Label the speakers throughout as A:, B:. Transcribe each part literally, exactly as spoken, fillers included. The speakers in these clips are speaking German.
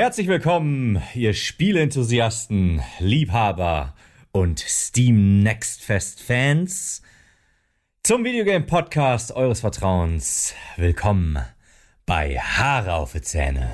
A: Herzlich willkommen, ihr Spieleenthusiasten, Liebhaber und Steam Next Fest Fans zum Videogame-Podcast eures Vertrauens. Willkommen bei Haare auf die Zähne.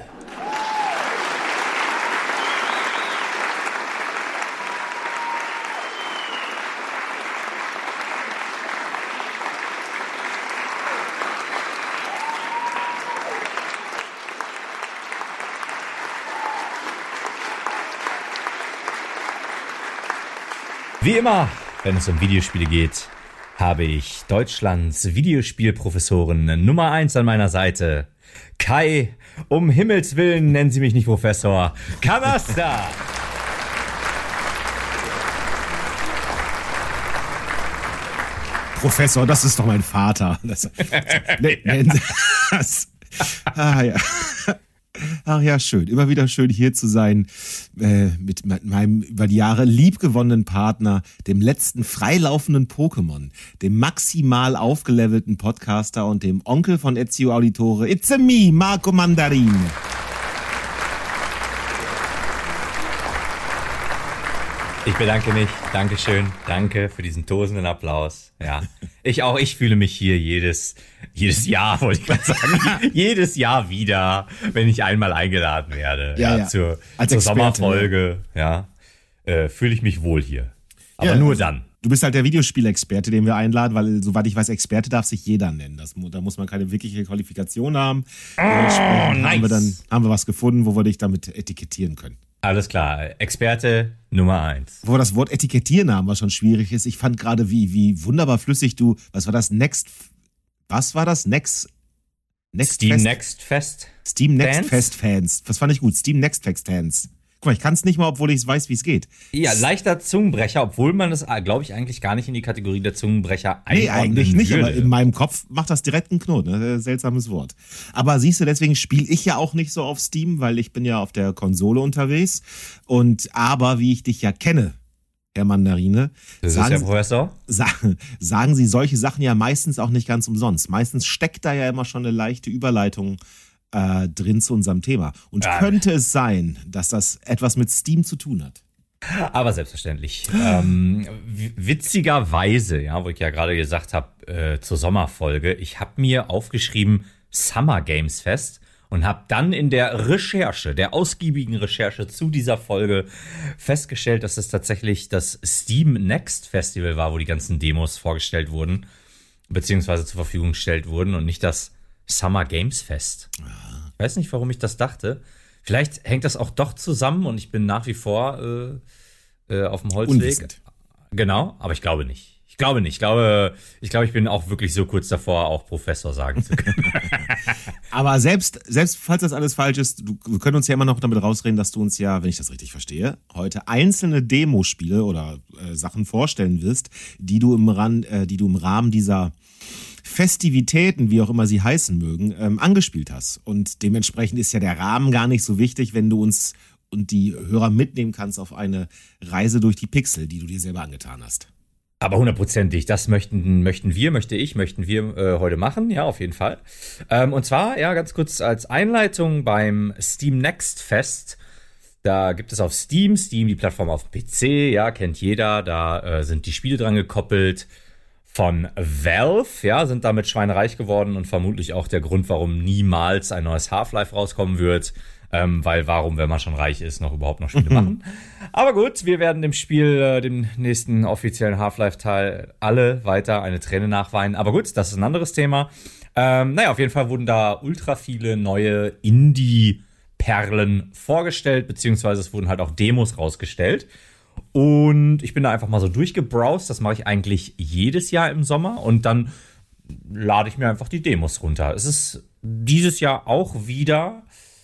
A: Wie immer, wenn es um Videospiele geht, habe ich Deutschlands Videospielprofessorin Nummer eins an meiner Seite. Kai, um Himmels Willen nennen Sie mich nicht Professor, Kamasta!
B: Professor, das ist doch mein Vater. Das, nee, nee, das, ah, ja. Ach ja, schön. Immer wieder schön hier zu sein äh, mit meinem über die Jahre liebgewonnenen Partner, dem letzten freilaufenden Pokémon, dem maximal aufgelevelten Podcaster und dem Onkel von Ezio Auditore. It's a me, Marco Mandarin.
A: Ich bedanke mich. Dankeschön. Danke für diesen tosenden Applaus. Ja. Ich auch, ich fühle mich hier jedes, jedes Jahr, wollte ich gerade sagen, jedes Jahr wieder, wenn ich einmal eingeladen werde. Ja, ja, ja. Zur, zur Sommerfolge, ja, äh, fühle ich mich wohl hier. Aber ja, nur dann.
B: Du bist halt der Videospielexperte, den wir einladen, weil, soweit ich weiß, Experte darf sich jeder nennen. Das, da muss man keine wirkliche Qualifikation haben.
A: Oh, nice.
B: haben wir dann haben wir was gefunden, wo wir dich damit etikettieren können.
A: Alles klar, Experte Nummer eins.
B: Wo das Wort etikettieren haben, was schon schwierig ist. Ich fand gerade, wie, wie wunderbar flüssig du, was war das? Next, was war das? Next,
A: Next Steam Fest? Next Fest?
B: Steam Next Fans? Fest Fans. Das fand ich gut. Steam Next Fest Fans. Guck mal, ich kann es nicht mal, obwohl ich weiß, wie es geht.
A: Ja, leichter Zungenbrecher, obwohl man das, glaube ich, eigentlich gar nicht in die Kategorie der Zungenbrecher einordnen
B: Nee, eigentlich nicht,
A: würde.
B: Aber in meinem Kopf macht das direkt einen Knoten. Ne? Seltsames Wort. Aber siehst du, deswegen spiele ich ja auch nicht so auf Steam, weil ich bin ja auf der Konsole unterwegs. Und aber, wie ich dich ja kenne, Herr Mandarine,
A: das
B: sagen,
A: ist der Professor.
B: Sagen, sagen Sie solche Sachen ja meistens auch nicht ganz umsonst. Meistens steckt da ja immer schon eine leichte Überleitung Äh, drin zu unserem Thema. Und ja. Könnte es sein, dass das etwas mit Steam zu tun hat?
A: Aber selbstverständlich. ähm, witzigerweise, ja, wo ich ja gerade gesagt habe, äh, zur Sommerfolge, ich habe mir aufgeschrieben Summer Games Fest und habe dann in der Recherche, der ausgiebigen Recherche zu dieser Folge festgestellt, dass es tatsächlich das Steam Next Festival war, wo die ganzen Demos vorgestellt wurden, beziehungsweise zur Verfügung gestellt wurden und nicht das Summer Games Fest. Ich weiß nicht, warum ich das dachte. Vielleicht hängt das auch doch zusammen und ich bin nach wie vor äh, äh, auf dem Holzweg.
B: Unwissend.
A: Genau, aber ich glaube nicht. Ich glaube nicht. Ich glaube, ich glaube, ich bin auch wirklich so kurz davor, auch Professor sagen zu können.
B: Aber selbst, selbst falls das alles falsch ist, du, wir können uns ja immer noch damit rausreden, dass du uns ja, wenn ich das richtig verstehe, heute einzelne Demospiele oder äh, Sachen vorstellen wirst, die du im Rand, äh, die du im Rahmen dieser Festivitäten, wie auch immer sie heißen mögen, ähm, angespielt hast. Und dementsprechend ist ja der Rahmen gar nicht so wichtig, wenn du uns und die Hörer mitnehmen kannst auf eine Reise durch die Pixel, die du dir selber angetan hast.
A: Aber hundertprozentig, das möchten, möchten wir, möchte ich, möchten wir äh, heute machen, ja, auf jeden Fall. Ähm, und zwar, ja, ganz kurz als Einleitung beim Steam Next Fest. Da gibt es auf Steam, Steam, die Plattform auf dem P C, ja, kennt jeder, da äh, sind die Spiele dran gekoppelt von Valve, ja, sind damit schweinereich geworden und vermutlich auch der Grund, warum niemals ein neues Half-Life rauskommen wird, ähm, weil warum, wenn man schon reich ist, noch überhaupt noch Spiele machen. Aber gut, wir werden dem Spiel, äh, dem nächsten offiziellen Half-Life-Teil alle weiter eine Träne nachweinen. Aber gut, das ist ein anderes Thema. Ähm, naja, auf jeden Fall wurden da ultra viele neue Indie-Perlen vorgestellt, beziehungsweise es wurden halt auch Demos rausgestellt. Und ich bin da einfach mal so durchgebrowst. Das mache ich eigentlich jedes Jahr im Sommer. Und dann lade ich mir einfach die Demos runter. Es ist dieses Jahr auch wieder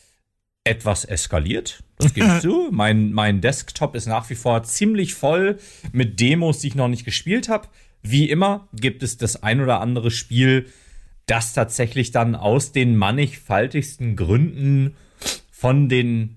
A: etwas eskaliert. Das gebe ich zu. Mein, mein Desktop ist nach wie vor ziemlich voll mit Demos, die ich noch nicht gespielt habe. Wie immer gibt es das ein oder andere Spiel, das tatsächlich dann aus den mannigfaltigsten Gründen von den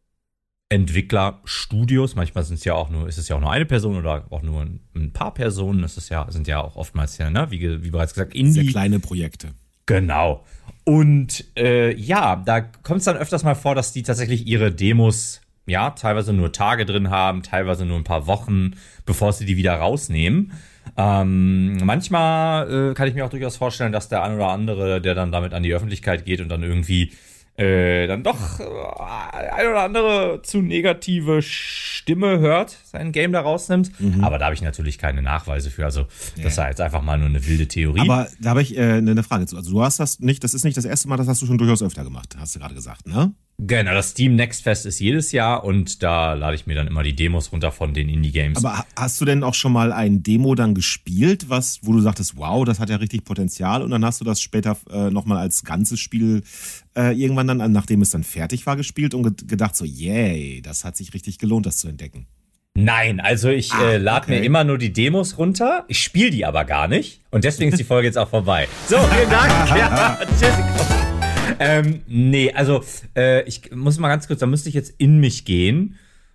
A: Entwicklerstudios, manchmal sind es ja auch nur, ist es ja auch nur eine Person oder auch nur ein, ein paar Personen, das ist ja, sind ja auch oftmals ja, ne, wie, wie bereits gesagt, Indie.
B: Sehr kleine Projekte.
A: Genau. Und äh, ja, da kommt es dann öfters mal vor, dass die tatsächlich ihre Demos, ja, teilweise nur Tage drin haben, teilweise nur ein paar Wochen, bevor sie die wieder rausnehmen. Ähm, manchmal äh, kann ich mir auch durchaus vorstellen, dass der ein oder andere, der dann damit an die Öffentlichkeit geht und dann irgendwie äh, dann doch äh, ein oder andere zu negative Stimme hört, sein Game da rausnimmt. Mhm. Aber da habe ich natürlich keine Nachweise für. Also das ja. ist jetzt einfach mal nur eine wilde Theorie.
B: Aber da habe ich äh, eine Frage zu. Also du hast das nicht, das ist nicht das erste Mal, das hast du schon durchaus öfter gemacht, hast du gerade gesagt, ne?
A: Genau, das Steam Next Fest ist jedes Jahr und da lade ich mir dann immer die Demos runter von den Indie-Games.
B: Aber hast du denn auch schon mal ein Demo dann gespielt, was, wo du sagtest, wow, das hat ja richtig Potenzial und dann hast du das später äh, nochmal als ganzes Spiel äh, irgendwann dann, nachdem es dann fertig war, gespielt und ge- gedacht so, yay, das hat sich richtig gelohnt, das zu entdecken?
A: Nein, also ich ah, äh, lade okay. mir immer nur die Demos runter, ich spiele die aber gar nicht und deswegen ist die Folge jetzt auch vorbei. So, vielen Dank. Ja, tschüss. Ähm, nee, also äh, ich muss mal ganz kurz, da müsste ich jetzt in mich gehen.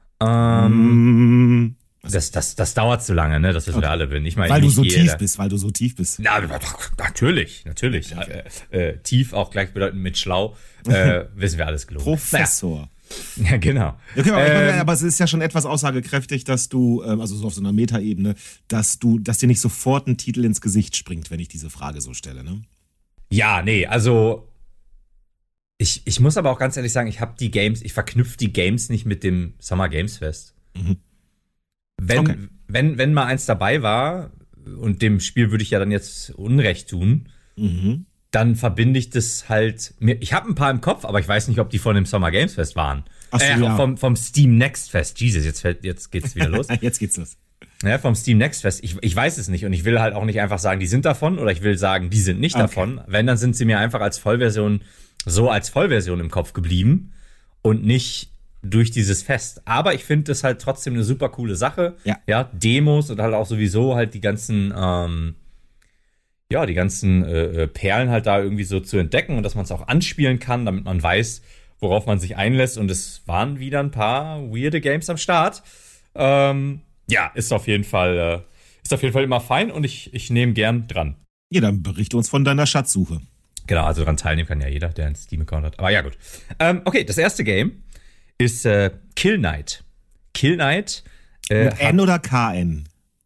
A: Ähm, mm. das, das, das dauert zu lange, ne? Das wissen okay. wir alle. Wenn ich mal
B: weil
A: in
B: du
A: mich
B: so
A: gehe,
B: tief
A: da,
B: bist, weil du so tief bist.
A: Na, natürlich, natürlich. Okay. Äh, äh, tief auch gleichbedeutend mit schlau. Äh, wissen wir alles gelogen.
B: Professor.
A: Naja. Ja, genau.
B: Okay, aber, ähm, meine, aber es ist ja schon etwas aussagekräftig, dass du, ähm, also so auf so einer Metaebene, dass du, dass dir nicht sofort ein Titel ins Gesicht springt, wenn ich diese Frage so stelle, ne?
A: Ja, nee, also Ich, ich muss aber auch ganz ehrlich sagen, ich habe die Games, ich verknüpfe die Games nicht mit dem Summer Games Fest. Mhm. Wenn, okay. wenn, wenn mal eins dabei war, und dem Spiel würde ich ja dann jetzt Unrecht tun, mhm. dann verbinde ich das halt, ich habe ein paar im Kopf, aber ich weiß nicht, ob die von dem Summer Games Fest waren.
B: Ach so,
A: äh,
B: ja.
A: vom, vom Steam Next Fest. Jesus, jetzt, fällt, jetzt geht's wieder los.
B: Jetzt geht's los.
A: Ja, vom Steam Next Fest. Ich, ich weiß es nicht und ich will halt auch nicht einfach sagen, die sind davon oder ich will sagen, die sind nicht okay. davon. Wenn, dann sind sie mir einfach als Vollversion so als Vollversion im Kopf geblieben und nicht durch dieses Fest. Aber ich finde das halt trotzdem eine super coole Sache.
B: Ja.
A: Ja, Demos und halt auch sowieso halt die ganzen, ähm, ja, die ganzen äh, Perlen halt da irgendwie so zu entdecken und dass man es auch anspielen kann, damit man weiß, worauf man sich einlässt. Und es waren wieder ein paar weirde Games am Start. Ähm, ja, ist auf jeden Fall, äh, ist auf jeden Fall immer fein und ich, ich nehme gern dran.
B: Ja, dann berichte uns von deiner Schatzsuche.
A: Genau, also daran teilnehmen kann ja jeder, der einen Steam-Account hat. Aber ja, gut. Ähm, okay, das erste Game ist äh, Kill Knight. Kill Knight.
B: Äh, Mit N oder K N?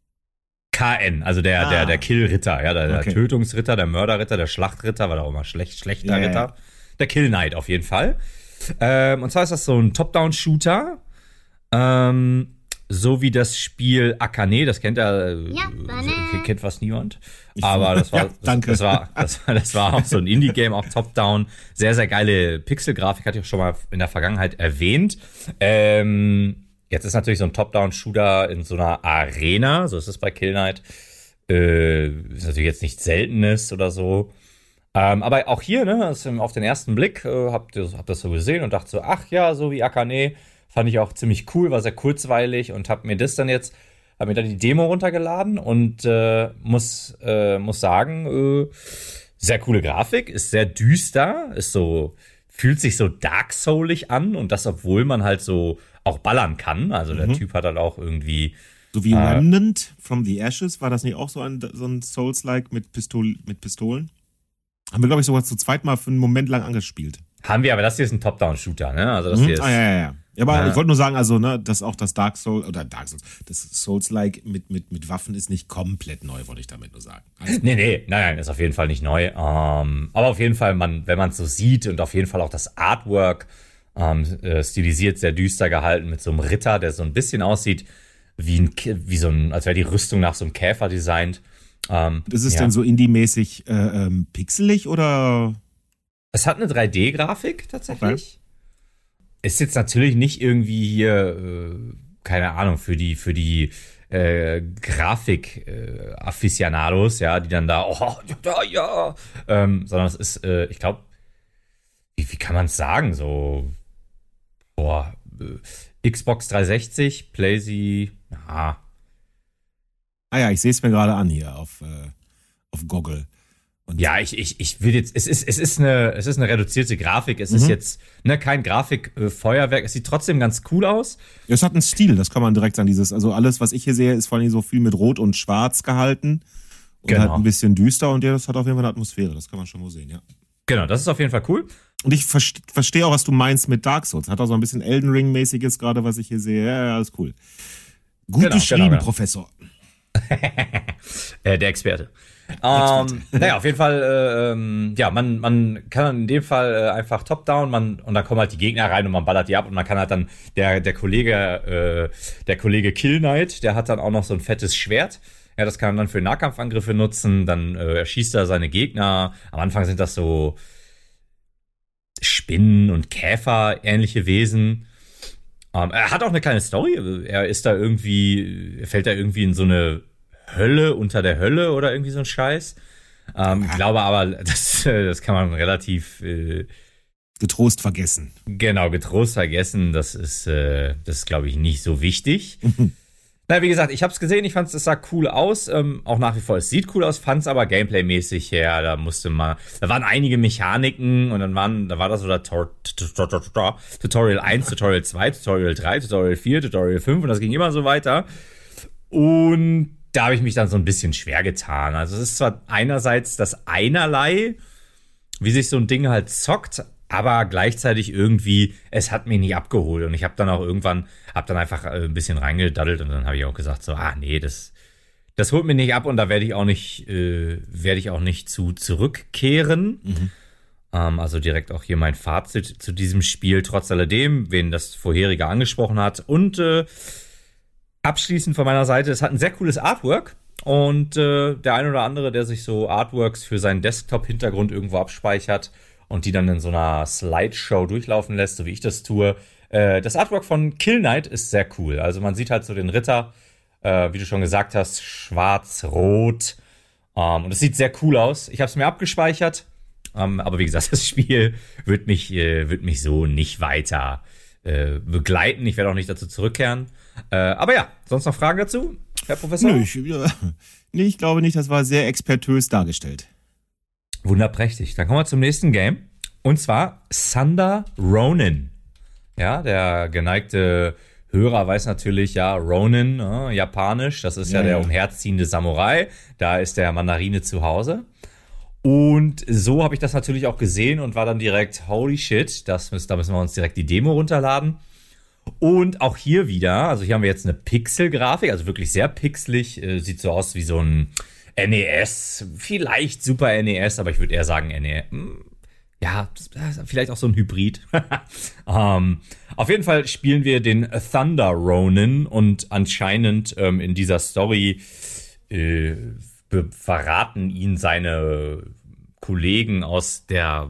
A: K N, also der, ah. der, der Kill-Ritter, ja, der, der
B: okay.
A: Tötungsritter, der Mörderritter, der Schlachtritter, war da auch immer schlecht, schlechter
B: ja,
A: Ritter. Ja. Der Kill Knight auf jeden Fall. Ähm, und zwar ist das so ein Top-Down-Shooter. Ähm, so wie das Spiel Akane, das kennt ja, ja kennt fast niemand. Aber das war,
B: ja, danke.
A: Das, das, war, das, war, das war auch so ein Indie-Game, auch Top-Down. Sehr, sehr geile Pixel-Grafik, hatte ich auch schon mal in der Vergangenheit erwähnt. Ähm, jetzt ist natürlich so ein Top-Down-Shooter in so einer Arena, so ist es bei Kill Knight. Äh, ist natürlich jetzt nichts Seltenes oder so. Ähm, aber auch hier, ne, auf den ersten Blick, äh, hab, hab das so gesehen und dachte so, ach ja, so wie Akane. Fand ich auch ziemlich cool, war sehr kurzweilig und hab mir das dann jetzt, hab mir dann die Demo runtergeladen und äh, muss, äh, muss sagen, äh, sehr coole Grafik, ist sehr düster, ist so, fühlt sich so Dark Soulig an und das, obwohl man halt so auch ballern kann. Also der mhm. Typ hat halt auch irgendwie.
B: So wie äh, Remnant from the Ashes, war das nicht auch so ein, so ein Souls-like mit, Pistol, mit Pistolen? Haben wir, glaube ich, sogar zu zweit mal für einen Moment lang angespielt.
A: Haben wir, aber das hier ist ein Top-Down-Shooter, ne? Also das
B: mhm.
A: hier ist.
B: Ah, ja, ja, ja. Ja, aber ja. ich wollte nur sagen, also, ne, dass auch das Dark Souls, oder Dark Souls, das Souls-like mit, mit, mit Waffen ist nicht komplett neu, wollte ich damit nur sagen. Also,
A: nee, nee, nein, nein, ist auf jeden Fall nicht neu. Ähm, aber auf jeden Fall, man, wenn man es so sieht und auf jeden Fall auch das Artwork ähm, äh, stilisiert, sehr düster gehalten mit so einem Ritter, der so ein bisschen aussieht wie, ein, wie so ein, als wäre die Rüstung nach so einem Käfer designt. Ähm,
B: ist es
A: ja.
B: denn so indie-mäßig äh, ähm, pixelig oder?
A: Es hat eine drei D-Grafik tatsächlich. Okay. Ist jetzt natürlich nicht irgendwie hier, äh, keine Ahnung, für die, für die äh, Grafik-Afficionados, äh, ja, die dann da, oh, ja, ja, ähm, sondern es ist, äh, ich glaube, wie, wie kann man es sagen, so, boah, äh, Xbox dreihundertsechzig, PlayStation, ja.
B: Ah ja, ich sehe es mir gerade an hier auf, äh, auf Goggle. Und
A: ja, ich, ich, ich will jetzt, es ist, es ist eine, es ist eine reduzierte Grafik, es mhm. ist jetzt, ne, kein Grafikfeuerwerk, es sieht trotzdem ganz cool aus.
B: Ja, es hat einen Stil, das kann man direkt sagen, dieses, also alles, was ich hier sehe, ist vor allem so viel mit Rot und Schwarz gehalten Und
A: Genau.
B: halt ein bisschen düster und ja, das hat auf jeden Fall eine Atmosphäre, das kann man schon mal sehen, ja.
A: Genau, das ist auf jeden Fall cool.
B: Und ich verste- verstehe auch, was du meinst mit Dark Souls. Hat auch so ein bisschen Elden Ring-mäßiges gerade, was ich hier sehe. Ja, ja, alles cool. Gut
A: Genau,
B: beschrieben,
A: genau, genau.
B: Professor.
A: äh, der Experte. Ähm, naja, auf jeden Fall, äh, ähm, ja, man, man kann in dem Fall äh, einfach top-down, man, und dann kommen halt die Gegner rein und man ballert die ab und man kann halt dann, der, der Kollege, äh, der Kollege Kill Knight, der hat dann auch noch so ein fettes Schwert. Ja, das kann man dann für Nahkampfangriffe nutzen, dann äh, erschießt er seine Gegner. Am Anfang sind das so Spinnen und Käfer, ähnliche Wesen. Ähm, er hat auch eine kleine Story. Er ist da irgendwie, er fällt da irgendwie in so eine Hölle unter der Hölle oder irgendwie so ein Scheiß. Ähm, ich glaube aber, das, das kann man relativ äh,
B: Getrost vergessen.
A: genau getrost vergessen. Das ist, äh, das ist, glaube ich, nicht so wichtig. Na, wie gesagt, ich habe es gesehen, ich fand es sah cool aus, ähm, auch nach wie vor, es sieht cool aus, fand es aber Gameplay-mäßig her, da musste man, da waren einige Mechaniken und dann waren, da war das so der Tor, Tutorial eins, Tutorial zwei, Tutorial drei, Tutorial vier, Tutorial fünf und das ging immer so weiter. Und da habe ich mich dann so ein bisschen schwer getan. Also es ist zwar einerseits das Einerlei, wie sich so ein Ding halt zockt, aber gleichzeitig irgendwie, es hat mich nicht abgeholt. Und ich habe dann auch irgendwann, habe dann einfach ein bisschen reingedaddelt und dann habe ich auch gesagt so, ah nee, das, das holt mich nicht ab und da werde ich auch nicht, äh, werde ich auch nicht zu zurückkehren.
B: Mhm.
A: Ähm, also direkt auch hier mein Fazit zu diesem Spiel, trotz alledem, wen das vorherige angesprochen hat. Und äh, abschließend von meiner Seite, es hat ein sehr cooles Artwork. Und äh, der ein oder andere, der sich so Artworks für seinen Desktop-Hintergrund irgendwo abspeichert und die dann in so einer Slideshow durchlaufen lässt, so wie ich das tue. Äh, das Artwork von Kill Knight ist sehr cool. Also man sieht halt so den Ritter, äh, wie du schon gesagt hast, schwarz-rot. Ähm, und es sieht sehr cool aus. Ich habe es mir abgespeichert. Ähm, aber wie gesagt, das Spiel wird mich, äh, wird mich so nicht weiter äh, begleiten. Ich werde auch nicht dazu zurückkehren. Äh, aber ja, sonst noch Fragen dazu, Herr Professor?
B: Nö, ich, ja, nee, ich glaube nicht, das war sehr expertös dargestellt.
A: Wunderprächtig. Dann kommen wir zum nächsten Game. Und zwar Thunder Ronin. Ja, der geneigte Hörer weiß natürlich, ja, Ronin, äh, japanisch, das ist ja, ja der umherziehende Samurai. Da ist der Mandarine zu Hause. Und so habe ich das natürlich auch gesehen und war dann direkt, holy shit, das müssen, da müssen wir uns direkt die Demo runterladen. Und auch hier wieder, also hier haben wir jetzt eine Pixel-Grafik, also wirklich sehr pixelig, äh, sieht so aus wie so ein N E S, vielleicht Super N E S, aber ich würde eher sagen N E S. Ja, vielleicht auch so ein Hybrid. ähm, auf jeden Fall spielen wir den Thunder Ronin und anscheinend ähm, in dieser Story äh, verraten ihn seine Kollegen aus der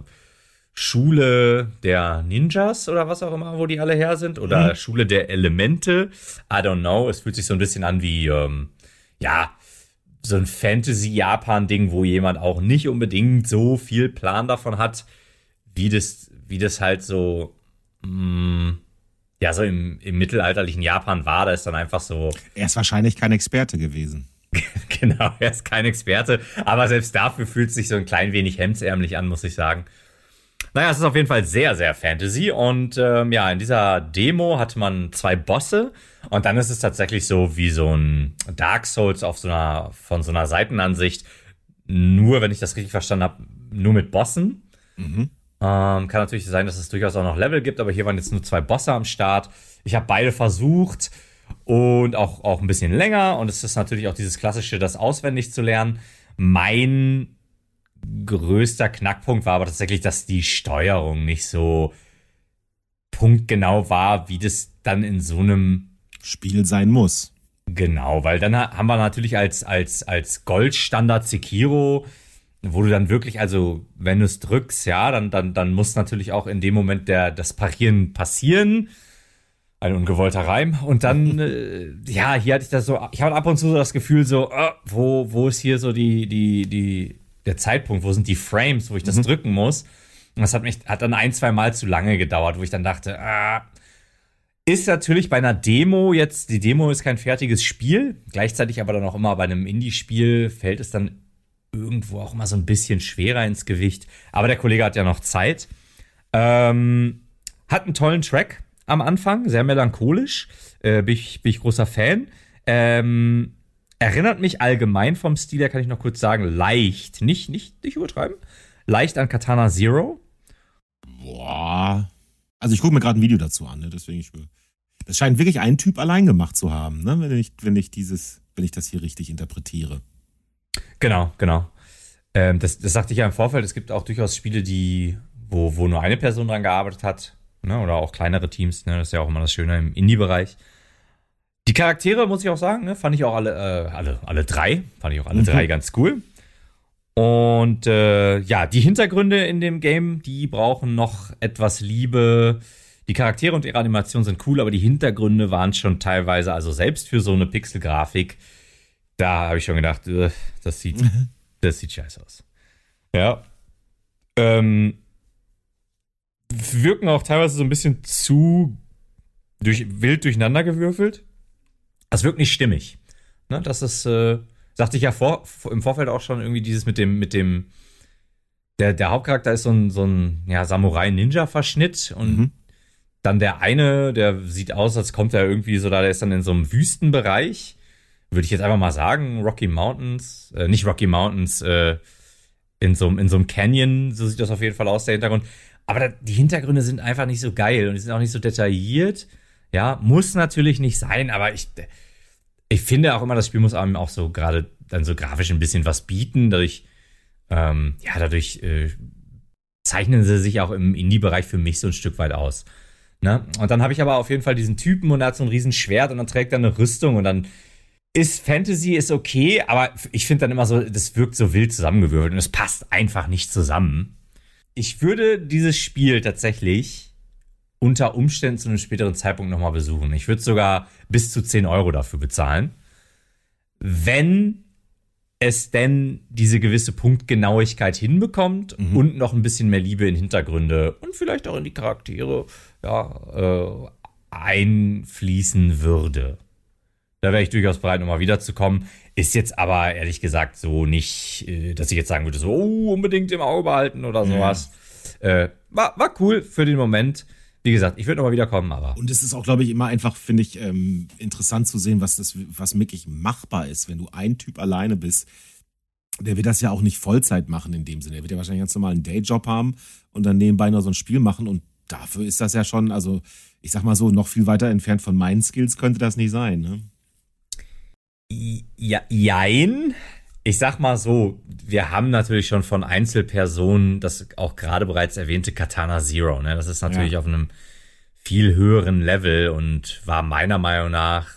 A: Schule der Ninjas oder was auch immer, wo die alle her sind. Oder mhm. Schule der Elemente. I don't know. Es fühlt sich so ein bisschen an wie, ähm, ja, so ein Fantasy-Japan-Ding, wo jemand auch nicht unbedingt so viel Plan davon hat, wie das, wie das halt so, mh, ja, so im, im mittelalterlichen Japan war. Da ist dann einfach so.
B: Er ist wahrscheinlich kein Experte gewesen.
A: Genau, er ist kein Experte. Aber selbst dafür fühlt es sich so ein klein wenig hemdsärmlich an, muss ich sagen. Naja, es ist auf jeden Fall sehr, sehr Fantasy. Und ähm, ja, in dieser Demo hat man zwei Bosse. Und dann ist es tatsächlich so wie so ein Dark Souls auf so einer, von so einer Seitenansicht. Nur, wenn ich das richtig verstanden habe, nur mit Bossen. Mhm. Ähm, kann natürlich sein, dass es durchaus auch noch Level gibt, aber hier waren jetzt nur zwei Bosse am Start. Ich habe beide versucht und auch, auch ein bisschen länger. Und es ist natürlich auch dieses klassische, das auswendig zu lernen. Mein größter Knackpunkt war aber tatsächlich, dass die Steuerung nicht so punktgenau war, wie das dann in so einem
B: Spiel sein muss.
A: Genau, weil dann haben wir natürlich als, als, als Goldstandard Sekiro, wo du dann wirklich, also wenn du es drückst, ja, dann, dann, dann muss natürlich auch in dem Moment der, das Parieren passieren. Ein ungewollter Reim. Und dann, äh, ja, hier hatte ich das so, ich habe ab und zu so das Gefühl so, äh, wo, wo ist hier so die, die, die, der Zeitpunkt, wo sind die Frames, wo ich das mhm. drücken muss. Und das hat mich, hat dann ein, zwei Mal zu lange gedauert, wo ich dann dachte, ah, ist natürlich bei einer Demo jetzt, die Demo ist kein fertiges Spiel, gleichzeitig aber dann auch immer bei einem Indie-Spiel fällt es dann irgendwo auch immer so ein bisschen schwerer ins Gewicht. Aber der Kollege hat ja noch Zeit. Ähm, hat einen tollen Track am Anfang, sehr melancholisch, äh, bin, ich, bin ich großer Fan. Ähm, Erinnert mich allgemein vom Stil her, kann ich noch kurz sagen, leicht, nicht, nicht, nicht übertreiben, leicht an Katana Zero.
B: Boah. Also ich gucke mir gerade ein Video dazu an, ne? Deswegen ich will. Das scheint wirklich ein Typ allein gemacht zu haben, ne? Wenn ich, wenn ich dieses, wenn ich das hier richtig interpretiere.
A: Genau, genau. Ähm, das, das sagte ich ja im Vorfeld. Es gibt auch durchaus Spiele, die, wo, wo nur eine Person dran gearbeitet hat, ne? Oder auch kleinere Teams. Ne? Das ist ja auch immer das Schöne im Indie-Bereich. Die Charaktere, muss ich auch sagen, ne? Fand ich auch alle, äh, alle, alle drei, fand ich auch alle mhm. drei ganz cool. Und äh, ja, die Hintergründe in dem Game, die brauchen noch etwas Liebe. Die Charaktere und ihre Animationen sind cool, aber die Hintergründe waren schon teilweise, also selbst für so eine Pixelgrafik, da habe ich schon gedacht, äh, das sieht, mhm. das sieht scheiße aus. Ja. Ähm, wirken auch teilweise so ein bisschen zu durch, wild durcheinandergewürfelt. Das wirkt nicht stimmig. Ne, das ist, äh, sagte ich ja vor, im Vorfeld auch schon irgendwie dieses mit dem, mit dem, der, der Hauptcharakter ist so ein, so ein ja, Samurai-Ninja-Verschnitt und mhm. dann der eine, der sieht aus, als kommt er irgendwie so da, der ist dann in so einem Wüstenbereich. Würde ich jetzt einfach mal sagen, Rocky Mountains, äh, nicht Rocky Mountains, äh, in so, in so einem Canyon, so sieht das auf jeden Fall aus, der Hintergrund. Aber da, die Hintergründe sind einfach nicht so geil und die sind auch nicht so detailliert. Ja, muss natürlich nicht sein, aber ich, ich finde auch immer, das Spiel muss einem auch so gerade dann so grafisch ein bisschen was bieten. Dadurch, ähm, ja, dadurch äh, zeichnen sie sich auch im Indie-Bereich für mich so ein Stück weit aus. Ne? Und dann habe ich aber auf jeden Fall diesen Typen und er hat so ein riesen Schwert und dann trägt er eine Rüstung und dann ist Fantasy ist okay, aber ich finde dann immer so, das wirkt so wild zusammengewürfelt und es passt einfach nicht zusammen. Ich würde dieses Spiel tatsächlich unter Umständen zu einem späteren Zeitpunkt nochmal besuchen. Ich würde sogar bis zu zehn Euro dafür bezahlen, wenn es denn diese gewisse Punktgenauigkeit hinbekommt mhm. und noch ein bisschen mehr Liebe in Hintergründe und vielleicht auch in die Charaktere ja, äh, einfließen würde. Da wäre ich durchaus bereit, nochmal wiederzukommen. Ist jetzt aber ehrlich gesagt so nicht, dass ich jetzt sagen würde, so oh, unbedingt im Auge behalten oder sowas. Ja. Äh, war, war cool für den Moment. Wie gesagt, ich würde nochmal wiederkommen, aber.
B: Und es ist auch, glaube ich, immer einfach, finde ich, ähm, interessant zu sehen, was das, was wirklich machbar ist, wenn du ein Typ alleine bist. Der wird das ja auch nicht Vollzeit machen in dem Sinne. Der wird ja wahrscheinlich ganz normal einen Dayjob haben und dann nebenbei noch so ein Spiel machen. Und dafür ist das ja schon, also ich sag mal so, noch viel weiter entfernt von meinen Skills könnte das nicht sein, ne?
A: Ja, jein. Ich sag mal so, wir haben natürlich schon von Einzelpersonen das auch gerade bereits erwähnte Katana Zero, ne? Das ist natürlich ja. auf einem viel höheren Level und war meiner Meinung nach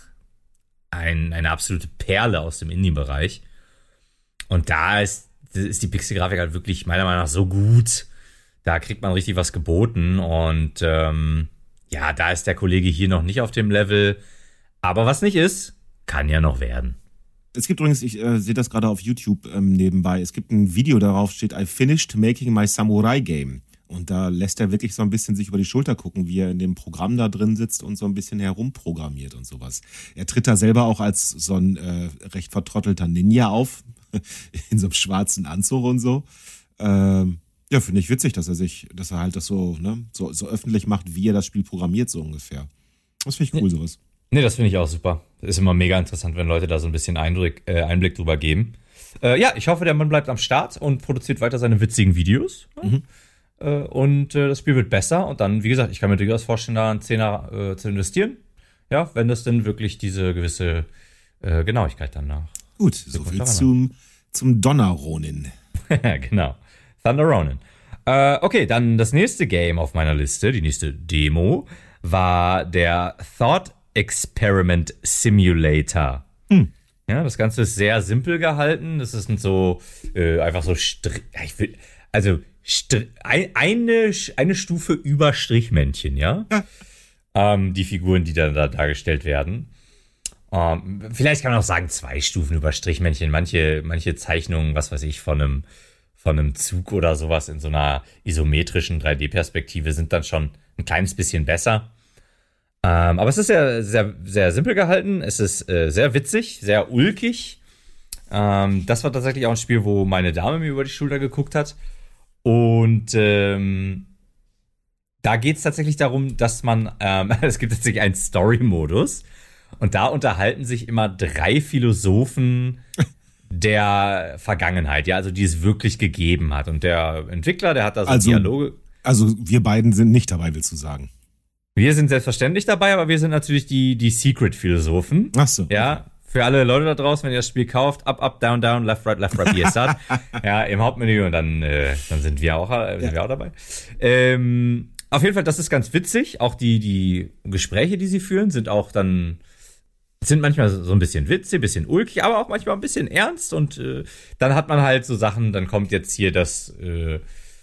A: ein, eine absolute Perle aus dem Indie-Bereich. Und da ist, ist die Pixelgrafik halt wirklich meiner Meinung nach so gut. Da kriegt man richtig was geboten und ähm, ja, da ist der Kollege hier noch nicht auf dem Level. Aber was nicht ist, kann ja noch werden.
B: Es gibt übrigens, ich äh, sehe das gerade auf YouTube ähm, nebenbei, es gibt ein Video, darauf steht, I finished making my Samurai game. Und da lässt er wirklich so ein bisschen sich über die Schulter gucken, wie er in dem Programm da drin sitzt und so ein bisschen herumprogrammiert und sowas. Er tritt da selber auch als so ein äh, recht vertrottelter Ninja auf, in so einem schwarzen Anzug und so. Ähm, ja, finde ich witzig, dass er sich, dass er halt das so, ne, so, so öffentlich macht, wie er das Spiel programmiert, so ungefähr. Das finde ich cool, sowas.
A: Nee, das finde ich auch super. Ist immer mega interessant, wenn Leute da so ein bisschen Einblick, äh, Einblick drüber geben. Äh, ja, ich hoffe, der Mann bleibt am Start und produziert weiter seine witzigen Videos.
B: Mhm.
A: Äh, und äh, das Spiel wird besser. Und dann, wie gesagt, ich kann mir durchaus vorstellen, da einen Zehner äh, zu investieren. Ja, wenn das denn wirklich diese gewisse äh, Genauigkeit dann nach.
B: Gut, soviel zum, zum Donner Ronin.
A: Genau, Thunder Ronin. Äh, okay, dann das nächste Game auf meiner Liste, die nächste Demo, war der Thought Experiment Simulator.
B: Hm.
A: Ja, das Ganze ist sehr simpel gehalten. Das sind so äh, einfach so Str- ja, ich will, also Str- ein, eine, eine Stufe über Strichmännchen, ja.
B: ja.
A: Ähm, die Figuren, die dann da dargestellt werden. Ähm, vielleicht kann man auch sagen, zwei Stufen über Strichmännchen. Manche, manche Zeichnungen, was weiß ich, von einem, von einem Zug oder sowas in so einer isometrischen drei D-Perspektive sind dann schon ein kleines bisschen besser. Ähm, aber es ist sehr, sehr, sehr simpel gehalten. Es ist äh, sehr witzig, sehr ulkig. Ähm, das war tatsächlich auch ein Spiel, wo meine Dame mir über die Schulter geguckt hat. Und ähm, da geht es tatsächlich darum, dass man, ähm, es gibt tatsächlich einen Story-Modus. Und da unterhalten sich immer drei Philosophen der Vergangenheit, ja, also die es wirklich gegeben hat. Und der Entwickler, der hat da so
B: also,
A: Dialoge.
B: Also wir beiden sind nicht dabei, willst du sagen?
A: Wir sind selbstverständlich dabei, aber wir sind natürlich die, die Secret-Philosophen.
B: Ach so.
A: Ja, okay. Für alle Leute da draußen, wenn ihr das Spiel kauft, up, up, down, down, left, right, left, right, yes, start. Ja, im Hauptmenü und dann, äh, dann sind wir auch, äh, sind ja. wir auch dabei. Ähm, auf jeden Fall, das ist ganz witzig. Auch die, die Gespräche, die sie führen, sind auch dann, sind manchmal so ein bisschen witzig, ein bisschen ulkig, aber auch manchmal ein bisschen ernst. Und äh, dann hat man halt so Sachen, dann kommt jetzt hier das, äh,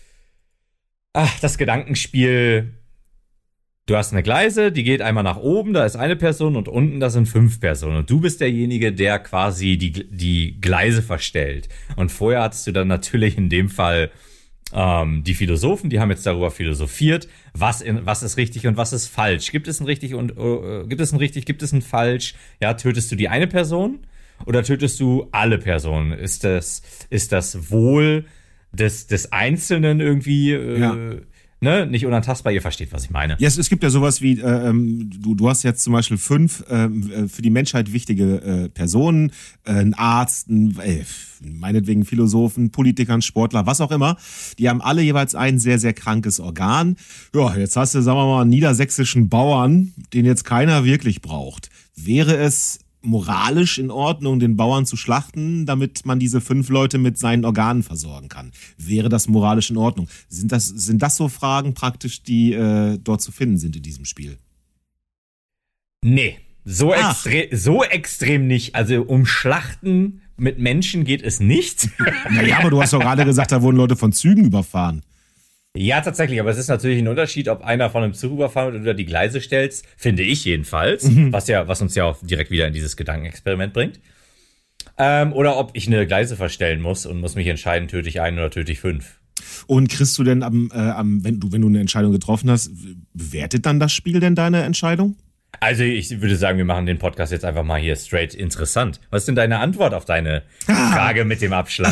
A: ach, das Gedankenspiel. Du hast eine Gleise, die geht einmal nach oben, da ist eine Person und unten, da sind fünf Personen. Und du bist derjenige, der quasi die, die Gleise verstellt. Und vorher hattest du dann natürlich in dem Fall ähm, die Philosophen, die haben jetzt darüber philosophiert, was, in, was ist richtig und was ist falsch. Gibt es ein richtig und äh, gibt es ein richtig, gibt es ein falsch? Ja, tötest du die eine Person oder tötest du alle Personen? Ist das, ist das Wohl des, des Einzelnen irgendwie äh,
B: ja.
A: Ne, nicht unantastbar, ihr versteht, was ich meine.
B: Ja, es, es gibt ja sowas wie, äh, ähm, du, du hast jetzt zum Beispiel fünf äh, für die Menschheit wichtige äh, Personen, äh, ein Arzt, ein, äh, meinetwegen Philosophen, Politikern, Sportler, was auch immer. Die haben alle jeweils ein sehr, sehr krankes Organ. Ja, jetzt hast du, sagen wir mal, einen niedersächsischen Bauern, den jetzt keiner wirklich braucht. Wäre es moralisch in Ordnung, den Bauern zu schlachten, damit man diese fünf Leute mit seinen Organen versorgen kann? Wäre das moralisch in Ordnung? Sind das, sind das so Fragen praktisch, die äh, dort zu finden sind in diesem Spiel?
A: Nee, so, extre- so extrem nicht. Also um Schlachten mit Menschen geht es nicht.
B: Naja, aber du hast doch gerade gesagt, da wurden Leute von Zügen überfahren.
A: Ja, tatsächlich, aber es ist natürlich ein Unterschied, ob einer von einem Zug überfahren wird oder die Gleise stellst, finde ich jedenfalls, mhm. was ja, was uns ja auch direkt wieder in dieses Gedankenexperiment bringt. Ähm, oder ob ich eine Gleise verstellen muss und muss mich entscheiden, töte ich einen oder töte ich fünf.
B: Und kriegst du denn am, äh, am wenn du, wenn du eine Entscheidung getroffen hast, bewertet dann das Spiel denn deine Entscheidung?
A: Also ich würde sagen, wir machen den Podcast jetzt einfach mal hier straight interessant. Was ist denn deine Antwort auf deine Frage mit dem Abschlag?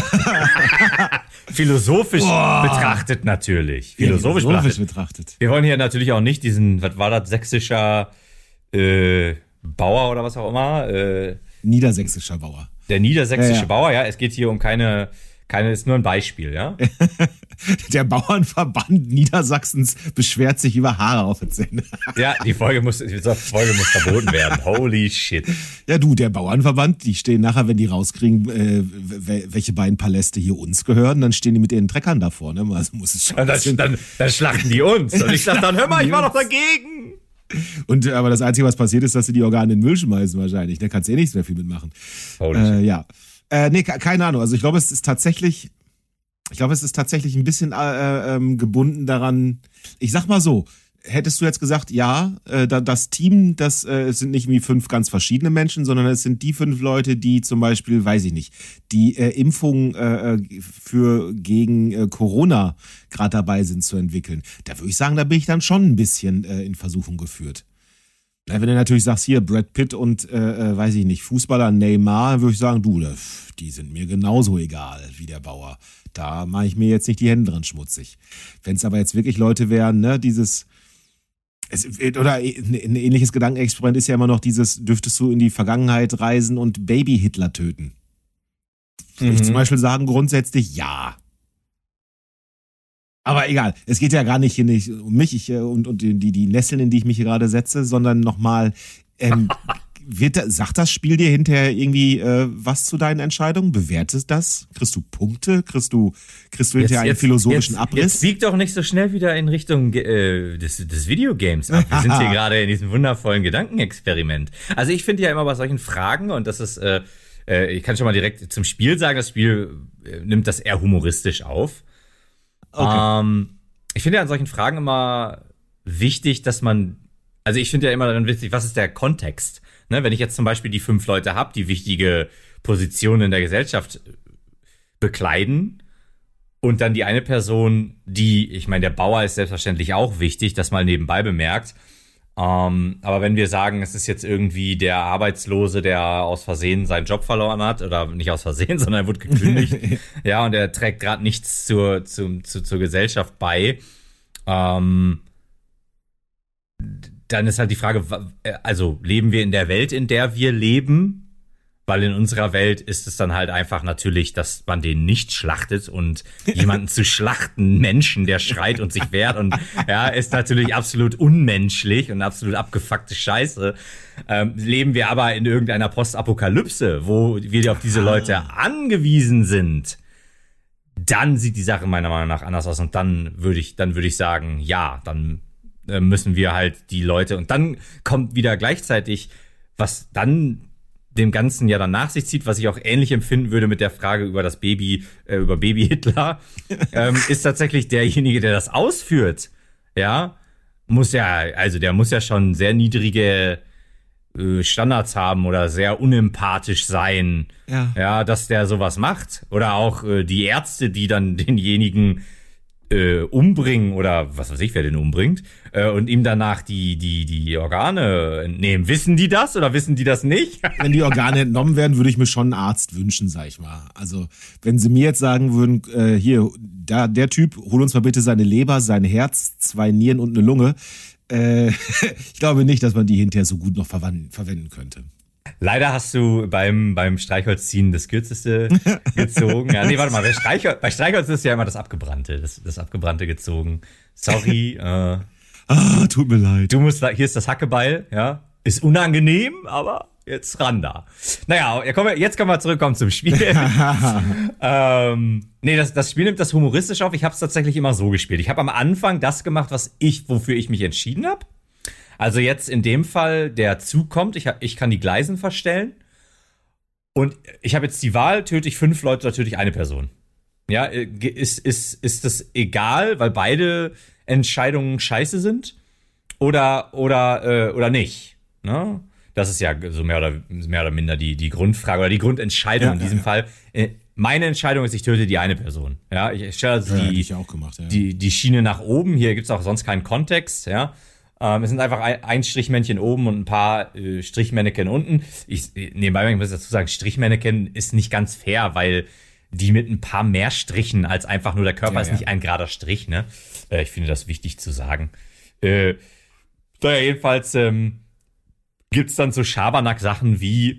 A: Philosophisch Boah. betrachtet natürlich. Philosophisch, ja, philosophisch betrachtet. betrachtet. Wir wollen hier natürlich auch nicht diesen, was war das, sächsischer äh, Bauer oder was auch immer? Äh,
B: Niedersächsischer Bauer.
A: Der niedersächsische ja, ja. Bauer, ja. Es geht hier um keine... Keine ist nur ein Beispiel, ja?
B: Der Bauernverband Niedersachsens beschwert sich über Haare auf den Zähnen.
A: Ja, die Folge muss, die Folge muss verboten werden. Holy shit.
B: Ja, du, der Bauernverband, die stehen nachher, wenn die rauskriegen, äh, welche beiden Paläste hier uns gehören, dann stehen die mit ihren Treckern davor, ne? Also muss es schon.
A: Und dann, dann, dann schlachten die uns. Und ich sag dann, hör mal, ich war doch dagegen.
B: Und aber das Einzige, was passiert ist, dass sie die Organe in den Müll schmeißen wahrscheinlich. Da kannst du eh nichts mehr viel mitmachen. Holy äh, shit. Ja. Äh, nee, keine Ahnung. Also ich glaube, es ist tatsächlich, ich glaube, es ist tatsächlich ein bisschen äh, ähm, gebunden daran. Ich sag mal so, hättest du jetzt gesagt, ja, äh, das Team, das äh, es sind nicht wie fünf ganz verschiedene Menschen, sondern es sind die fünf Leute, die zum Beispiel, weiß ich nicht, die äh, Impfung äh, für gegen äh, Corona gerade dabei sind zu entwickeln. Da würde ich sagen, da bin ich dann schon ein bisschen äh, in Versuchung geführt. Wenn du natürlich sagst, hier Brad Pitt und, äh, weiß ich nicht, Fußballer Neymar, würde ich sagen, du, die sind mir genauso egal wie der Bauer. Da mache ich mir jetzt nicht die Hände dran schmutzig. Wenn es aber jetzt wirklich Leute wären, ne, dieses, es, oder ein ähnliches Gedankenexperiment ist ja immer noch dieses, dürftest du in die Vergangenheit reisen und Baby-Hitler töten? Mhm. Ich zum Beispiel sagen grundsätzlich ja. Aber egal, es geht ja gar nicht, hier nicht um mich ich, und, und die, die Nesseln, in die ich mich hier gerade setze, sondern nochmal, ähm, wird, sagt das Spiel dir hinterher irgendwie äh, was zu deinen Entscheidungen? Bewertest das? Kriegst du Punkte? Kriegst du, kriegst du hinterher einen philosophischen
A: jetzt,
B: Abriss?
A: Jetzt bieg doch nicht so schnell wieder in Richtung äh, des, des Videogames ab. Wir sind hier gerade in diesem wundervollen Gedankenexperiment. Also ich finde ja immer bei solchen Fragen, und das ist, äh, äh, ich kann schon mal direkt zum Spiel sagen, das Spiel äh, nimmt das eher humoristisch auf. Okay. Ähm, ich finde ja an solchen Fragen immer wichtig, dass man, also ich finde ja immer dann wichtig, was ist der Kontext? Ne, wenn ich jetzt zum Beispiel die fünf Leute habe, die wichtige Positionen in der Gesellschaft bekleiden und dann die eine Person, die, ich meine, der Bauer ist selbstverständlich auch wichtig, das mal nebenbei bemerkt. Ähm, aber wenn wir sagen, es ist jetzt irgendwie der Arbeitslose, der aus Versehen seinen Job verloren hat, oder nicht aus Versehen, sondern er wurde gekündigt, ja, und er trägt gerade nichts zur, zur, zur, zur Gesellschaft bei, ähm, dann ist halt die Frage, also leben wir in der Welt, in der wir leben? Weil in unserer Welt ist es dann halt einfach natürlich, dass man den nicht schlachtet und jemanden zu schlachten, Menschen, der schreit und sich wehrt und ja, ist natürlich absolut unmenschlich und absolut abgefuckte Scheiße. Ähm, leben wir aber in irgendeiner Postapokalypse, wo wir auf diese Leute angewiesen sind, dann sieht die Sache meiner Meinung nach anders aus und dann würde ich, dann würde ich sagen, ja, dann äh, müssen wir halt die Leute und dann kommt wieder gleichzeitig, was dann dem Ganzen ja dann nach sich zieht, was ich auch ähnlich empfinden würde mit der Frage über das Baby, äh, über Baby Hitler, ähm, ist tatsächlich derjenige, der das ausführt, ja, muss ja, also der muss ja schon sehr niedrige äh, Standards haben oder sehr unempathisch sein, ja. ja, dass der sowas macht. Oder auch äh, die Ärzte, die dann denjenigen äh, umbringen oder was weiß ich, wer den umbringt äh, und ihm danach die die die Organe entnehmen. Wissen die das oder wissen die das nicht?
B: Wenn die Organe entnommen werden, würde ich mir schon einen Arzt wünschen, sag ich mal. Also wenn sie mir jetzt sagen würden, äh, hier, da der Typ, hol uns mal bitte seine Leber, sein Herz, zwei Nieren und eine Lunge. Äh, ich glaube nicht, dass man die hinterher so gut noch verwenden, verwenden könnte.
A: Leider hast du beim, beim Streichholzziehen das Kürzeste gezogen. Ja, nee, warte mal, bei Streichholz, bei Streichholz ist ja immer das Abgebrannte, das, das Abgebrannte gezogen. Sorry. äh,
B: ah, tut mir leid.
A: Du musst, hier ist das Hackebeil, ja. Ist unangenehm, aber jetzt ran da. Naja, jetzt können wir zurückkommen zum Spiel. ähm, nee, das, das Spiel nimmt das humoristisch auf. Ich habe es tatsächlich immer so gespielt. Ich habe am Anfang das gemacht, was ich, wofür ich mich entschieden habe. Also jetzt in dem Fall, der Zug kommt, ich, hab, ich kann die Gleisen verstellen und ich habe jetzt die Wahl, töte ich fünf Leute oder töte ich eine Person. Ja, ist, ist, ist das egal, weil beide Entscheidungen scheiße sind oder, oder, äh, oder nicht, ne? Das ist ja so mehr oder, mehr oder minder die, die Grundfrage oder die Grundentscheidung ja, in diesem ja, ja. Fall. Meine Entscheidung ist, ich töte die eine Person. Ja, ich stelle also
B: ja,
A: die,
B: ich auch gemacht, ja.
A: die, die Schiene nach oben. Hier gibt's auch sonst keinen Kontext, ja. Ähm, es sind einfach ein, ein Strichmännchen oben und ein paar äh, Strichmännchen unten. Ich, nebenbei muss ich dazu sagen, Strichmännchen ist nicht ganz fair, weil die mit ein paar mehr Strichen als einfach nur der Körper ja, ist ja. nicht ein gerader Strich, ne? Äh, ich finde das wichtig zu sagen. Äh, daher jedenfalls ähm, gibt's dann so Schabernack-Sachen wie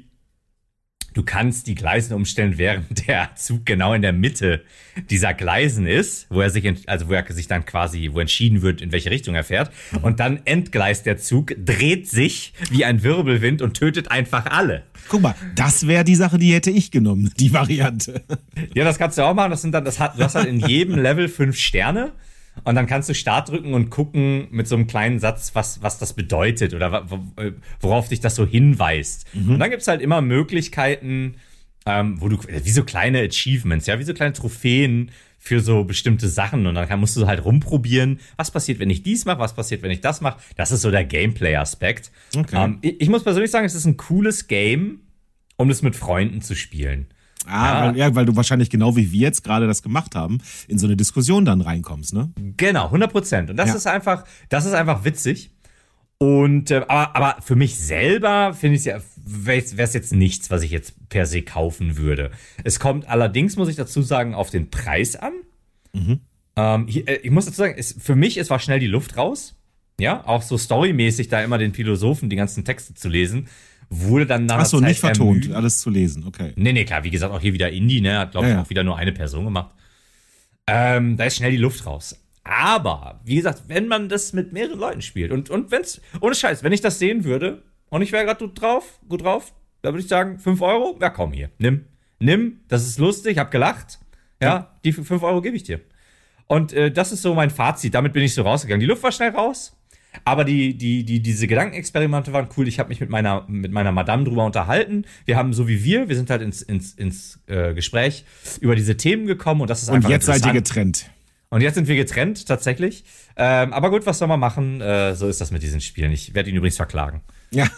A: du kannst die Gleisen umstellen, während der Zug genau in der Mitte dieser Gleisen ist, wo er sich, also wo er sich dann quasi, wo entschieden wird, in welche Richtung er fährt. Und dann entgleist der Zug, dreht sich wie ein Wirbelwind und tötet einfach alle.
B: Guck mal, das wäre die Sache, die hätte ich genommen, die Variante.
A: Ja, das kannst du auch machen. Das sind dann, das hat, du hast halt in jedem Level fünf Sterne. Und dann kannst du Start drücken und gucken mit so einem kleinen Satz, was, was das bedeutet oder worauf dich das so hinweist. Mhm. Und dann gibt's halt immer Möglichkeiten, ähm, wo du, wie so kleine Achievements, ja, wie so kleine Trophäen für so bestimmte Sachen. Und dann kann, musst du halt rumprobieren, was passiert, wenn ich dies mache, was passiert, wenn ich das mache. Das ist so der Gameplay-Aspekt. Okay. Ähm, ich, ich muss persönlich sagen, es ist ein cooles Game, um das mit Freunden zu spielen.
B: Ah, ja. Weil, ja, weil du wahrscheinlich genau wie wir jetzt gerade das gemacht haben, in so eine Diskussion dann reinkommst, ne?
A: Genau, hundert Prozent. Und das ja. ist einfach, das ist einfach witzig. Und, äh, aber, aber für mich selber finde ich es ja, wäre es jetzt nichts, was ich jetzt per se kaufen würde. Es kommt allerdings, muss ich dazu sagen, auf den Preis an. Mhm. Ähm, ich, ich muss dazu sagen, es, für mich, es war schnell die Luft raus. Ja, auch so storymäßig da immer den Philosophen die ganzen Texte zu lesen. Wurde dann nach
B: Ach so, nicht vertont, ermüden. Alles zu lesen, okay.
A: Nee, nee, klar, wie gesagt, auch hier wieder Indie, ne, hat, glaube ich, ja, ja. auch wieder nur eine Person gemacht. Ähm, da ist schnell die Luft raus. Aber, wie gesagt, wenn man das mit mehreren Leuten spielt und, und wenn's, ohne Scheiß, wenn ich das sehen würde und ich wäre gerade gut drauf, gut drauf, da würde ich sagen, fünf Euro, ja komm hier, nimm, nimm, das ist lustig, hab gelacht, ja, ja. Die fünf Euro gebe ich dir. Und äh, das ist so mein Fazit, damit bin ich so rausgegangen. Die Luft war schnell raus. Aber die, die, die, diese Gedankenexperimente waren cool. Ich habe mich mit meiner, mit meiner Madame drüber unterhalten. Wir haben so wie wir, wir sind halt ins, ins, ins äh, Gespräch über diese Themen gekommen und das ist einfach
B: Und jetzt seid ihr getrennt.
A: Und jetzt sind wir getrennt, tatsächlich. Ähm, aber gut, was soll man machen? Äh, so ist das mit diesen Spielen. Ich werde ihn übrigens verklagen.
B: Ja.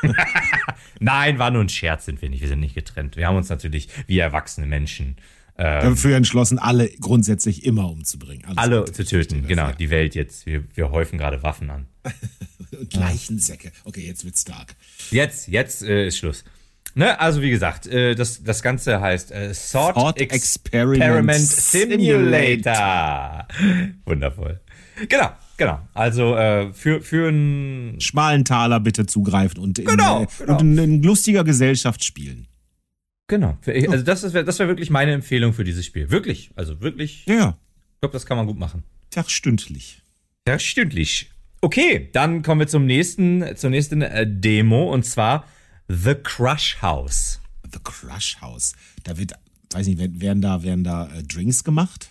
A: Nein, war nur ein Scherz, sind wir nicht. Wir sind nicht getrennt. Wir haben uns natürlich wie erwachsene Menschen
B: Ähm, dafür entschlossen, alle grundsätzlich immer umzubringen. Alles
A: alle zu töten, genau. Ja. Die Welt jetzt. Wir, wir häufen gerade Waffen an.
B: Leichensäcke. Okay, jetzt wird's stark.
A: Jetzt, jetzt äh, ist Schluss. Ne, also wie gesagt, äh, das, das Ganze heißt äh, Thought,
B: Thought Experiment, Experiment
A: Simulator. Simulator. Wundervoll. Genau. Genau, also äh, für, für einen
B: schmalen Taler bitte zugreifen und in,
A: genau,
B: äh,
A: genau.
B: und in, in lustiger Gesellschaft spielen.
A: Genau, also das wäre das wär wirklich meine Empfehlung für dieses Spiel. Wirklich, also wirklich,
B: Ja,
A: ich glaube, das kann man gut machen.
B: verstündlich.
A: Verstündlich. Okay, dann kommen wir zum nächsten, zur nächsten äh, Demo und zwar The Crush House.
B: The Crush House. Da wird, weiß nicht, werden da, werden da äh, Drinks gemacht?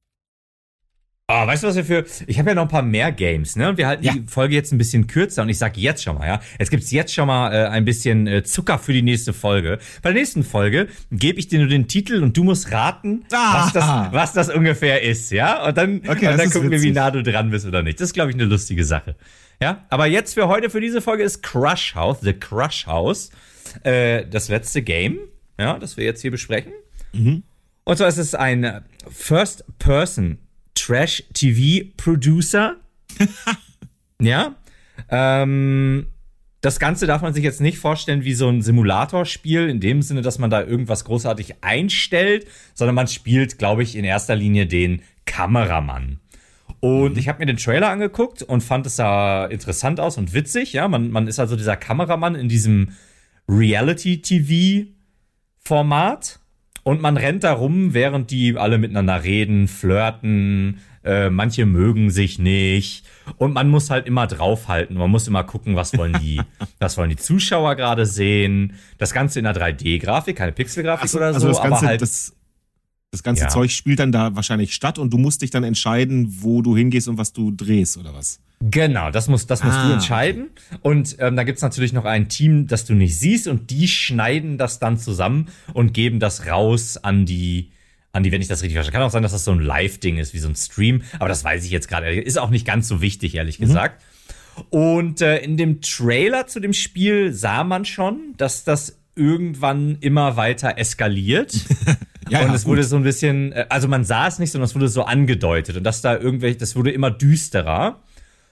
A: Oh, weißt du, was wir für. Ich habe ja noch ein paar mehr Games, ne? Und wir halten
B: Ja.
A: die Folge jetzt ein bisschen kürzer und ich sage jetzt schon mal, ja. Jetzt gibt's jetzt schon mal äh, ein bisschen äh, Zucker für die nächste Folge. Bei der nächsten Folge gebe ich dir nur den Titel und du musst raten,
B: Ah.
A: was, das, was das ungefähr ist, ja? Und dann,
B: Okay,
A: und
B: das
A: dann
B: ist
A: gucken wir, wie
B: witzig.
A: nah du dran bist oder nicht. Das ist, glaube ich, eine lustige Sache. Ja? Aber jetzt für heute, für diese Folge ist Crush House, The Crush House, äh, das letzte Game, ja, das wir jetzt hier besprechen.
B: Mhm.
A: Und zwar ist es ein First-Person Trash-T V-Producer. Ja. Ähm, das Ganze darf man sich jetzt nicht vorstellen wie so ein Simulatorspiel, in dem Sinne, dass man da irgendwas großartig einstellt, sondern man spielt, glaube ich, in erster Linie den Kameramann. Und mhm. ich habe mir den Trailer angeguckt und fand es sah interessant aus und witzig. Ja, man, man ist also dieser Kameramann in diesem Reality-T V-Format. Und man rennt da rum, während die alle miteinander reden, flirten, äh, manche mögen sich nicht. Und man muss halt immer draufhalten. Man muss immer gucken, was wollen die, was wollen die Zuschauer gerade sehen. Das Ganze in einer drei D-Grafik, keine Pixelgrafik
B: so,
A: oder
B: also
A: so,
B: das ganze,
A: aber halt.
B: Das, das ganze
A: Ja.
B: Zeug spielt dann da wahrscheinlich statt und du musst dich dann entscheiden, wo du hingehst und was du drehst, oder was?
A: Genau, das, muss, das musst
B: Ah,
A: du entscheiden. Und ähm, da gibt's natürlich noch ein Team, das du nicht siehst und die schneiden das dann zusammen und geben das raus an die, an die, wenn ich das richtig verstehe. Kann auch sein, dass das so ein Live-Ding ist, wie so ein Stream, aber das weiß ich jetzt gerade. Ist auch nicht ganz so wichtig, ehrlich
B: Mhm.
A: gesagt. Und äh, in dem Trailer zu dem Spiel sah man schon, dass das irgendwann immer weiter eskaliert.
B: Ja,
A: und
B: ja,
A: es
B: gut.
A: wurde so ein bisschen, äh, also man sah es nicht, sondern es wurde so angedeutet. Und dass da irgendwelche, das wurde immer düsterer.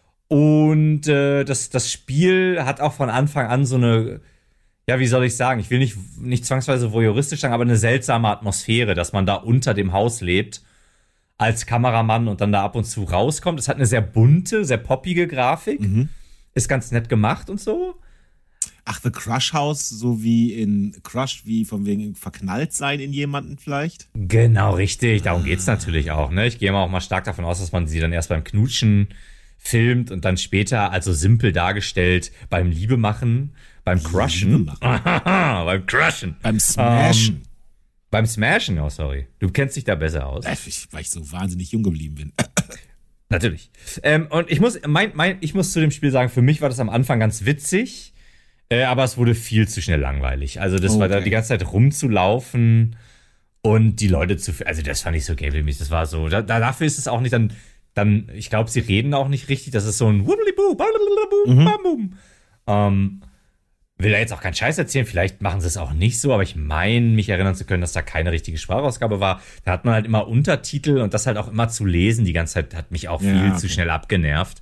A: Und äh, das, das Spiel hat auch von Anfang an so eine, ja, wie soll ich sagen, ich will nicht, nicht zwangsweise voyeuristisch sagen, aber eine seltsame Atmosphäre, dass man da unter dem Haus lebt als Kameramann und dann da ab und zu rauskommt. Es hat eine sehr bunte, sehr poppige Grafik.
B: Mhm.
A: Ist ganz nett gemacht und so.
B: Ach, The Crush House, so wie in Crush, wie von wegen verknallt sein in jemanden vielleicht?
A: Genau, richtig. Darum geht's natürlich auch. Ne? Ich gehe mal auch mal stark davon aus, dass man sie dann erst beim Knutschen filmt und dann später, also simpel dargestellt, beim Liebe machen, beim Crushen.
B: Liebe machen.
A: Ahaha, beim Crushen.
B: Beim Smashen.
A: Ähm, beim Smashen, oh sorry. Du kennst dich da besser aus.
B: Äh, ich, weil ich so wahnsinnig jung geblieben bin.
A: Natürlich. Ähm, und ich muss, mein, mein, ich muss zu dem Spiel sagen, für mich war das am Anfang ganz witzig, äh, aber es wurde viel zu schnell langweilig. Also das
B: Okay.
A: war da die ganze Zeit rumzulaufen und die Leute zu, also das fand ich so gameplay-mäßig. Das war so, da, da- dafür ist es auch nicht dann, dann, ich glaube, sie reden auch nicht richtig. Das ist so ein Wubbly-Boo, Babblablaboom,
B: Mhm.
A: Babboom. Ähm, will da jetzt auch keinen Scheiß erzählen, vielleicht machen sie es auch nicht so, aber ich meine, mich erinnern zu können, dass da keine richtige Sprachausgabe war. Da hat man halt immer Untertitel und das halt auch immer zu lesen. Die ganze Zeit hat mich auch viel
B: Ja,
A: zu
B: okay.
A: schnell abgenervt.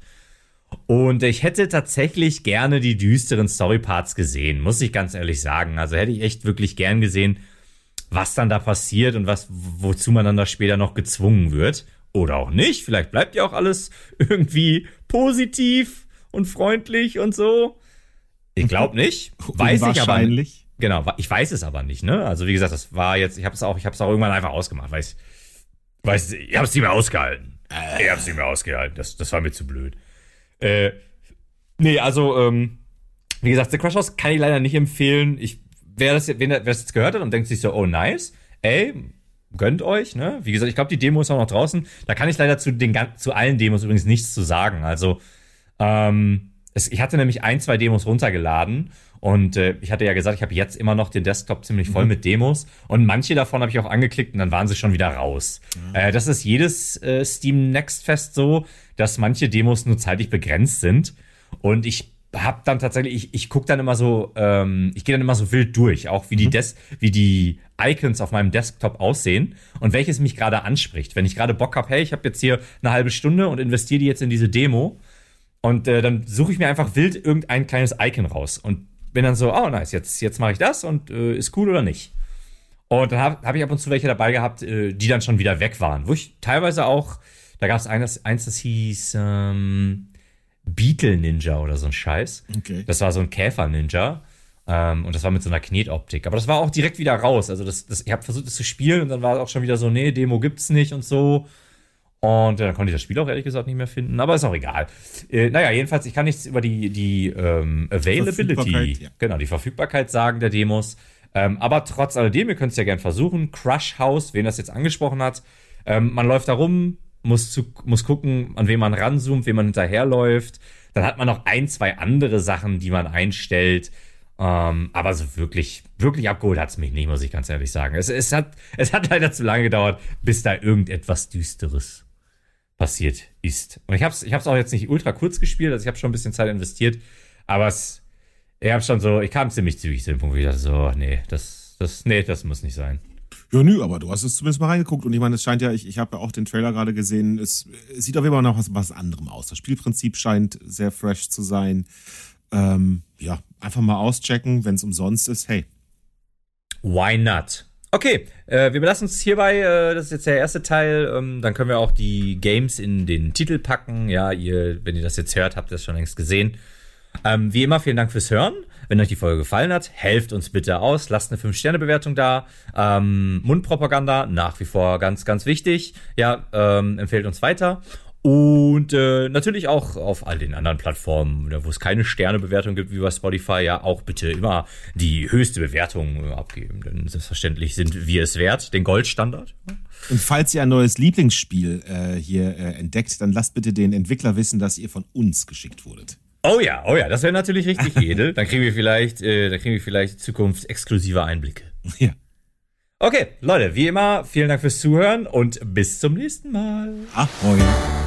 A: Und ich hätte tatsächlich gerne die düsteren Storyparts gesehen, muss ich ganz ehrlich sagen. Also hätte ich echt wirklich gern gesehen, was dann da passiert und was, wozu man dann da später noch gezwungen wird. Oder auch nicht. Vielleicht bleibt ja auch alles irgendwie positiv und freundlich und so. Ich glaube nicht. Weiß ich aber nicht.
B: Unwahrscheinlich.
A: Genau, ich weiß es aber nicht, ne? Also wie gesagt, das war jetzt, ich habe es auch, ich habe es auch irgendwann einfach ausgemacht, weil ich, weiß, ich habe es nicht mehr ausgehalten. Ich habe es nicht mehr ausgehalten. Das, das war mir zu blöd. Äh, nee, also ähm, wie gesagt, The Crush House kann ich leider nicht empfehlen. Ich, wer das, wer das jetzt gehört hat und denkt sich so, oh nice, ey, gönnt euch, ne? Wie gesagt, ich glaube, die Demo ist auch noch draußen. Da kann ich leider zu den gan- zu allen Demos übrigens nichts zu sagen. Also ähm, es, ich hatte nämlich ein, zwei Demos runtergeladen und äh, ich hatte ja gesagt, ich habe jetzt immer noch den Desktop ziemlich voll
B: Mhm.
A: mit Demos und manche davon habe ich auch angeklickt und dann waren sie schon wieder raus. Äh, das ist jedes äh, Steam Next Fest so, dass manche Demos nur zeitlich begrenzt sind und ich hab dann tatsächlich, ich, ich gucke dann immer so, ähm, ich gehe dann immer so wild durch, auch wie die Des, wie die Icons auf meinem Desktop aussehen und welches mich gerade anspricht. Wenn ich gerade Bock habe, hey, ich habe jetzt hier eine halbe Stunde und investiere die jetzt in diese Demo und äh, dann suche ich mir einfach wild irgendein kleines Icon raus und bin dann so, oh nice, jetzt, jetzt mache ich das und äh, ist cool oder nicht. Und dann habe hab ich ab und zu welche dabei gehabt, äh, die dann schon wieder weg waren, wo ich teilweise auch Da gab es eins, eins, das hieß ähm, Beetle Ninja oder so ein Scheiß.
B: Okay.
A: Das war so ein Käfer-Ninja. Ähm, und das war mit so einer Knetoptik. Aber das war auch direkt wieder raus. Also das, das, ich habe versucht, das zu spielen und dann war es auch schon wieder so, nee, Demo gibt's nicht und so. Und ja, dann konnte ich das Spiel auch ehrlich gesagt nicht mehr finden. Aber ist auch egal. Äh, naja, jedenfalls, ich kann nichts über die, die ähm, Availability,
B: ja.
A: genau, die Verfügbarkeit sagen der Demos. Ähm, aber trotz alledem, ihr könnt es ja gerne versuchen. Crush House, wen das jetzt angesprochen hat. Ähm, man läuft da rum, muss, zu, muss gucken, an wen man ranzoomt, wem man hinterherläuft. Dann hat man noch ein, zwei andere Sachen, die man einstellt. Ähm, aber so wirklich, wirklich abgeholt hat es mich nicht, muss ich ganz ehrlich sagen. Es, es, hat, es hat leider zu lange gedauert, bis da irgendetwas Düsteres passiert ist. Und ich habe es ich hab's auch jetzt nicht ultra kurz gespielt, also ich habe schon ein bisschen Zeit investiert, aber es, ich habe schon so, ich kam ziemlich zügig zu dem Punkt, wo ich dachte so, nee, das, das, nee, das muss nicht sein.
B: Ja, nö, aber du hast es zumindest mal reingeguckt und ich meine, es scheint ja, ich, ich habe ja auch den Trailer gerade gesehen, es, es sieht auf jeden Fall noch was, was anderem aus. Das Spielprinzip scheint sehr fresh zu sein. Ähm, ja, einfach mal auschecken, wenn es umsonst ist, hey.
A: Why not? Okay, äh, wir belassen uns hierbei, äh, das ist jetzt der erste Teil, ähm, dann können wir auch die Games in den Titel packen. Ja, ihr, wenn ihr das jetzt hört, habt ihr das schon längst gesehen. Ähm, wie immer, vielen Dank fürs Hören. Wenn euch die Folge gefallen hat, helft uns bitte aus, lasst eine fünf Sterne Bewertung da. Ähm, Mundpropaganda, nach wie vor ganz, ganz wichtig. Ja, ähm, empfehlt uns weiter. Und äh, natürlich auch auf all den anderen Plattformen, wo es keine Sternebewertung gibt, wie bei Spotify, ja, auch bitte immer die höchste Bewertung äh, abgeben. Denn selbstverständlich sind wir es wert, den Goldstandard.
B: Und falls ihr ein neues Lieblingsspiel äh, hier äh, entdeckt, dann lasst bitte den Entwickler wissen, dass ihr von uns geschickt wurdet.
A: Oh ja, oh ja, das wäre natürlich richtig edel. Dann kriegen wir vielleicht, äh, dann kriegen wir vielleicht in Zukunft exklusive Einblicke.
B: Ja.
A: Okay, Leute, wie immer, vielen Dank fürs Zuhören und bis zum nächsten Mal.
B: Ahoi.